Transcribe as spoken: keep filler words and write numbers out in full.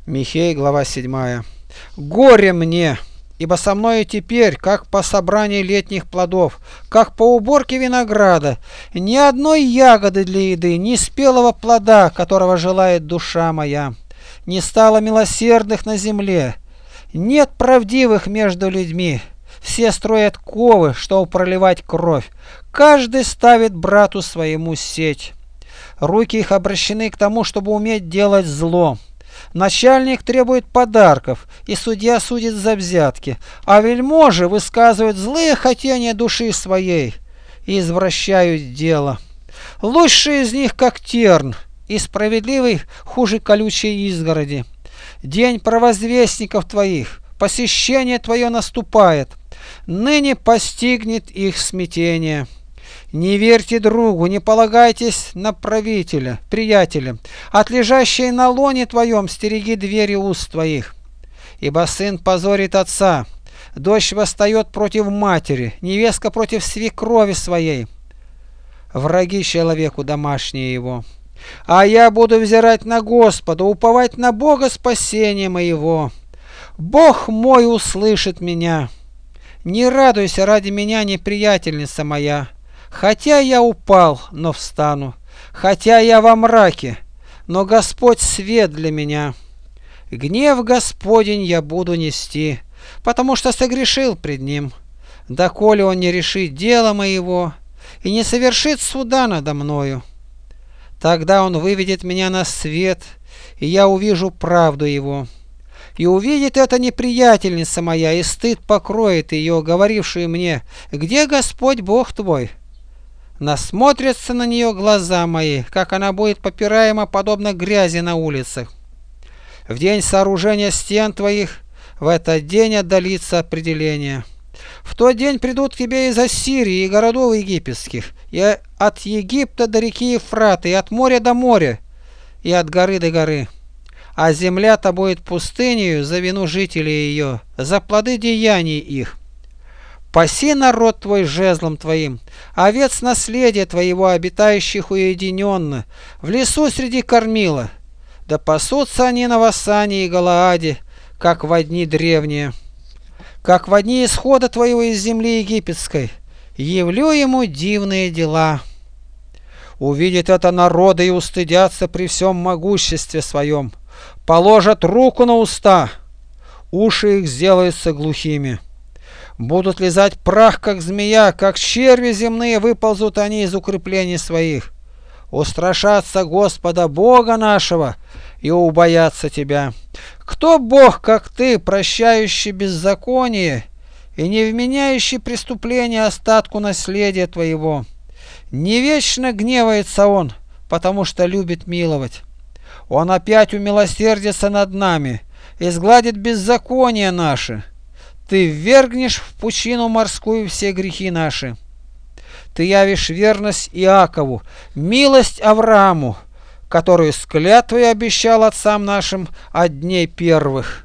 Михей, глава седьмая. Горе мне, ибо со мною теперь, как по собранию летних плодов, как по уборке винограда, ни одной ягоды для еды, ни спелого плода, которого желает душа моя. Не стало милосердных на земле, нет правдивых между людьми. Все строят ковы, чтобы проливать кровь. Каждый ставит брату своему сеть. Руки их обращены к тому, чтобы уметь делать зло. Начальник требует подарков, и судья судит за взятки, а вельможи высказывают злые хотения души своей и извращают дело. Лучший из них как терн, и справедливый хуже колючей изгороди. День провозвестников твоих, посещение твое наступает, ныне постигнет их смятение. Не верьте другу, не полагайтесь на правителя, приятеля. От лежащей на лоне твоем стереги двери уст твоих. Ибо сын позорит отца, дочь восстает против матери, невестка против свекрови своей. Враги человеку домашние его. А я буду взирать на Господа, уповать на Бога спасения моего. Бог мой услышит меня. Не радуйся ради меня, неприятельница моя. Хотя я упал, но встану, хотя я во мраке, но Господь свет для меня. Гнев Господень я буду нести, потому что согрешил пред Ним. Доколе Он не решит дела моего и не совершит суда надо мною, тогда Он выведет меня на свет, и я увижу правду Его. И увидит это неприятельница моя, и стыд покроет ее, говорившую мне: где Господь Бог твой? Насмотрятся на нее глаза мои, как она будет попираема, подобно грязи на улицах. В день сооружения стен твоих, в этот день отдалится определение. В тот день придут к тебе из Ассирии и городов египетских, и от Египта до реки Ефрата, и от моря до моря, и от горы до горы. А земля-то будет пустынею за вину жителей ее, за плоды деяний их. Паси народ твой жезлом твоим, овец наследия твоего, обитающих уединенно, в лесу среди кормила. Да пасутся они на Васане и Галааде, как во дни древние, как во дни исхода твоего из земли египетской. Явлю ему дивные дела. Увидят это народы и устыдятся при всем могуществе своем, положат руку на уста, уши их сделаются глухими. Будут лизать прах, как змея, как черви земные выползут они из укреплений своих. Устрашатся Господа Бога нашего и убоятся тебя. Кто Бог, как ты, прощающий беззаконие и не вменяющий преступление остатку наследия твоего? Не вечно гневается Он, потому что любит миловать. Он опять умилосердится над нами и сгладит беззаконие наши. Ты ввергнешь в пучину морскую все грехи наши. Ты явишь верность Иакову, милость Аврааму, которую с клятвой обещал отцам нашим от дней первых.